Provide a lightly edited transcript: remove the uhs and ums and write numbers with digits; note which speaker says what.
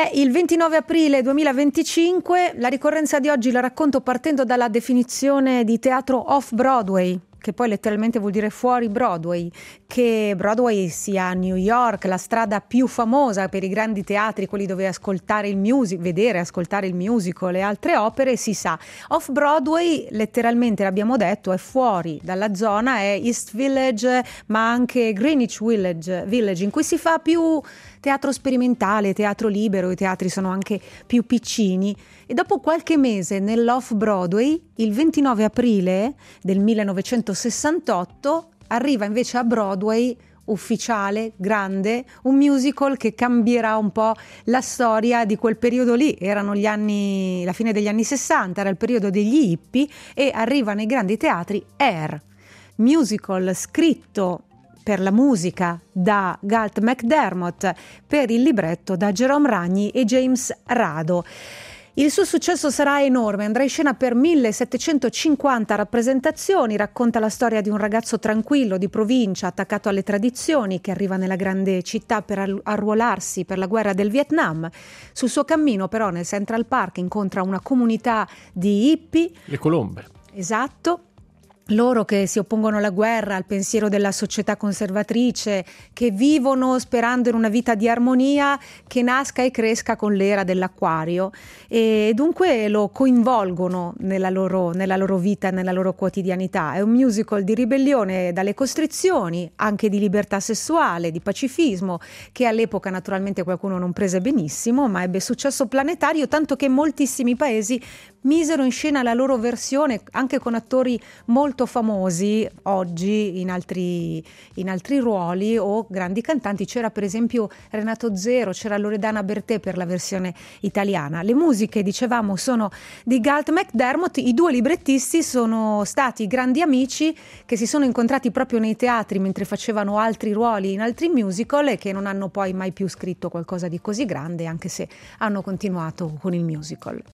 Speaker 1: È il 29 aprile 2025, la ricorrenza di oggi la racconto partendo dalla definizione di teatro off-Broadway, che poi letteralmente vuol dire fuori Broadway, che Broadway sia New York, la strada più famosa per i grandi teatri, quelli dove ascoltare il vedere, ascoltare il musical e altre opere, si sa. Off-Broadway, letteralmente l'abbiamo detto, è fuori dalla zona, è East Village, ma anche Greenwich Village, in cui si fa più teatro sperimentale, teatro libero, i teatri sono anche più piccini. E dopo qualche mese nell'off-Broadway, il 29 aprile del 1968, arriva invece a Broadway, ufficiale, grande, un musical che cambierà un po' la storia di quel periodo lì. Erano la fine degli anni 60, era il periodo degli hippie, e arriva nei grandi teatri Hair, musical scritto per la musica da Galt MacDermot, per il libretto da Jerome Ragni e James Rado. Il suo successo sarà enorme, andrà in scena per 1750 rappresentazioni, racconta la storia di un ragazzo tranquillo di provincia attaccato alle tradizioni che arriva nella grande città per arruolarsi per la guerra del Vietnam. Sul suo cammino però nel Central Park incontra una comunità di hippie.
Speaker 2: Le colombe.
Speaker 1: Esatto. Loro che si oppongono alla guerra, al pensiero della società conservatrice, che vivono sperando in una vita di armonia che nasca e cresca con l'era dell'acquario, e dunque lo coinvolgono nella loro vita, nella loro quotidianità. È un musical di ribellione dalle costrizioni, anche di libertà sessuale, di pacifismo, che all'epoca naturalmente qualcuno non prese benissimo, ma ebbe successo planetario, tanto che moltissimi paesi misero in scena la loro versione anche con attori molto famosi oggi in altri ruoli o grandi cantanti. C'era per esempio Renato Zero, c'era Loredana Bertè per la versione italiana. Le musiche, dicevamo, sono di Galt MacDermot. I due librettisti sono stati grandi amici che si sono incontrati proprio nei teatri mentre facevano altri ruoli in altri musical e che non hanno poi mai più scritto qualcosa di così grande, anche se hanno continuato con il musical.